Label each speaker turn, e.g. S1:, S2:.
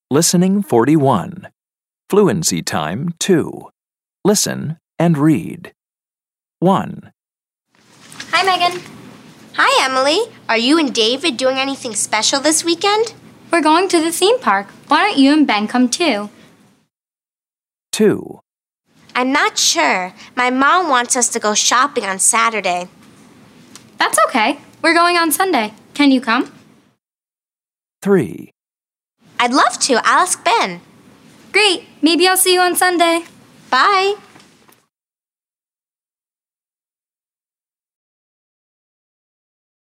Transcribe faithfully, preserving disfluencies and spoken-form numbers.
S1: Listening forty-one. Fluency time two. Listen and read. one.
S2: Hi, Megan.
S3: Hi, Emily. Are you and David doing anything special this weekend?
S2: We're going to the theme park. Why don't you and Ben come too?
S1: two.
S3: I'm not sure. My mom wants us to go shopping on Saturday.
S2: That's okay. We're going on Sunday. Can you come?
S1: three.
S3: I'd love to. I'll ask Ben.
S2: Great. Maybe I'll see you on Sunday.
S3: Bye.